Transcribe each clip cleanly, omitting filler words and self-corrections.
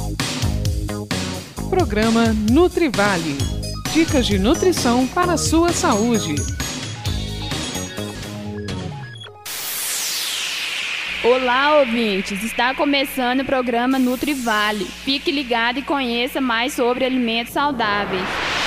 Programa Nutrivale. Dicas de nutrição para a sua saúde. Olá, ouvintes! Está começando o programa Nutrivale. Fique ligado e conheça mais sobre alimentos saudáveis.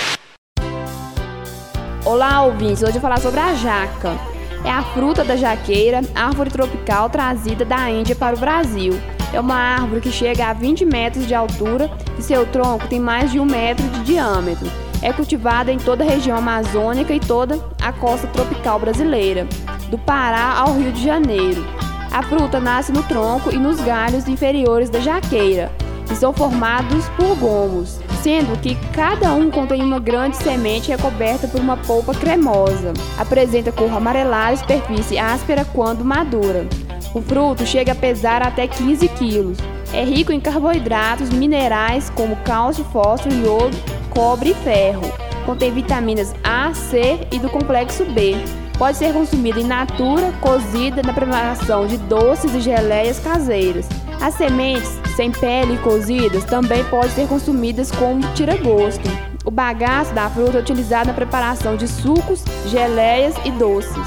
Olá, ouvintes! Hoje eu vou falar sobre a jaca. É a fruta da jaqueira, árvore tropical trazida da Índia para o Brasil. É uma árvore que chega a 20 metros de altura e seu tronco tem mais de 1 metro de diâmetro. É cultivada em toda a região amazônica e toda a costa tropical brasileira, do Pará ao Rio de Janeiro. A fruta nasce no tronco e nos galhos inferiores da jaqueira, que são formados por gomos, sendo que cada um contém uma grande semente recoberta por uma polpa cremosa. Apresenta cor amarelada e superfície áspera quando madura. O fruto chega a pesar até 15 quilos. É rico em carboidratos, minerais como cálcio, fósforo, iodo, cobre e ferro. Contém vitaminas A, C e do complexo B. Pode ser consumida in natura, cozida na preparação de doces e geleias caseiras. As sementes, sem pele e cozidas, também podem ser consumidas como tira-gosto. O bagaço da fruta é utilizado na preparação de sucos, geleias e doces.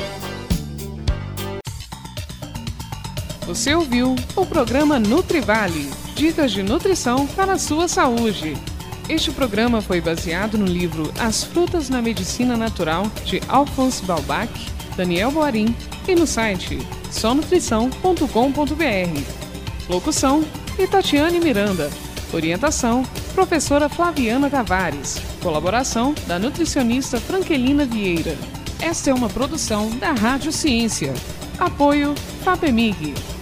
Você ouviu o programa Nutrivale. Dicas de nutrição para a sua saúde. Este programa foi baseado no livro As Frutas na Medicina Natural, de Alphonse Balbach, Daniel Boarim, e no site sonutrição.com.br. Locução: Itatiane Miranda. Orientação: Professora Flaviana Tavares. Colaboração da nutricionista Franquelina Vieira. Esta é uma produção da Rádio Ciência. Apoio FAPEMIG.